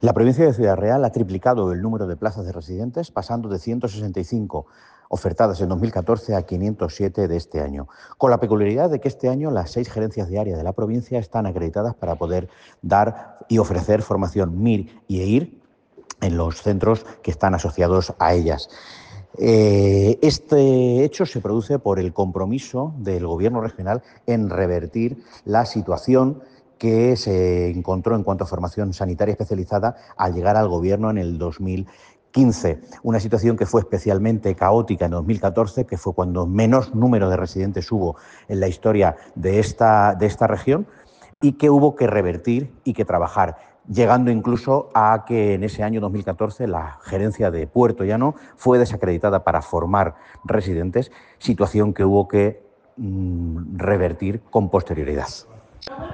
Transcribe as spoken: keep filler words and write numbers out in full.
La provincia de Ciudad Real ha triplicado el número de plazas de residentes, pasando de ciento sesenta y cinco ofertadas en dos mil catorce a quinientos siete de este año, con la peculiaridad de que este año las seis gerencias de área de la provincia están acreditadas para poder dar y ofrecer formación M I R y E I R en los centros que están asociados a ellas. Eh, este hecho se produce por el compromiso del Gobierno regional en revertir la situación que se encontró en cuanto a formación sanitaria especializada al llegar al Gobierno en el dos mil quince. Una situación que fue especialmente caótica en dos mil catorce, que fue cuando menos número de residentes hubo en la historia de esta, de esta región, y que hubo que revertir y que trabajar, llegando incluso a que en ese año dos mil catorce la gerencia de Puerto Llano fue desacreditada para formar residentes, situación que hubo que mmm, revertir con posterioridad.